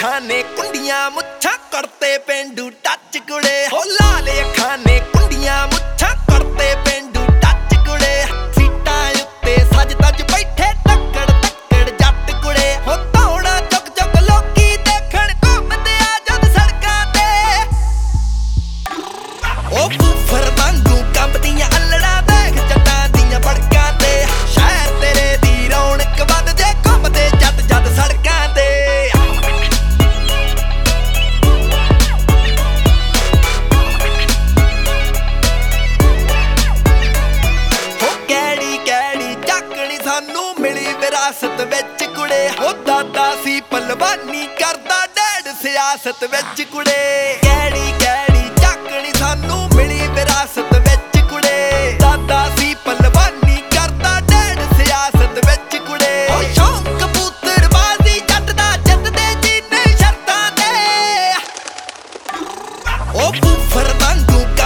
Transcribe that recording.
ਅੱਖਾਂ ਨੇ ਕੁੰਡੀਆਂ ਮੁੱਛਾਂ ਕਰਤੇ ਪੇਂਡੂ ਟੱਚ ਕੁੜੇ ਹੋ ਲਾਲ ਅੱਖਾਂ ਨੇ ਕੁੰਡੀਆਂ ਮੁੱਛਾਂ ਕਰਤੇ ਪੇਂਡੂ ਟੱਚ ਕੁੜੇ ਸੀਟਾਂ ਉੱਤੇ ਸੱਜ ਤੱਜ ਬੈਠੇ ਟੱਕੜ ਟੱਕੜ ਜੱਟ ਕੁੜੇ ਹੋ ਧੌਣਾ ਚੁੱਕ ਚੁੱਕ ਲੋਕੀ ਦੇਖਣ ਘੁੰਮਦੇ ਆ ਜਦ ਸੜਕਾਂ ਤੇ ਉਹ ਬੂਫਰ ਵਾਂਗੂ ਕੰਬਦੀਆਂ ਅਲੜਾਂ ਦੇਖ ਜੱਟਾਂ ਦੀਆਂ ਬੜਕਾਂ ਤੇ ਸ਼ਹਿਰ ਤੇਰੇ ਦੀ ਰੌਣਕ ਵੱਧ ਜੇ ਘੁੰਮਦੇ ਜੱਟ ਜਦ ਸੜਕਾਂ ਤੇ ਸਾਨੂੰ ਮਿਲੀ ਵਿਰਾਸਤ ਵਿੱਚ ਕੁੜੇ ਹੋ ਦਾਦਾ ਸੀ ਪਲਵਾਨੀ ਕਰਦਾ ਡੈਡ ਸਿਆਸਤ ਵਿੱਚ ਕੁੜੇ ਕਿਹੜੀ ਕਿਹੜੀ ਝਾਕਣੀ ਸਾਨੂੰ ਮਿਲੀ ਵਿਰਾਸਤ ਵਿੱਚ ਕੁੜੇ ਦਾਦਾ ਸੀ ਪਲਵਾਨੀ ਕਰਦਾ ਡੈਡ ਸਿਆਸਤ ਵਿੱਚ ਕੁੜੇ ਹੋ ਸ਼ੌਂਕ ਕਬੂਤਰਬਾਜ਼ੀ ਜੱਟ ਦਾ ਜਿੱਤਦੇ ਜੀ ਨਹੀਂ ਸ਼ਰਤਾਂ ਤੇ ਉਹ ਬੂਫਰ ਵਾਂਗੂ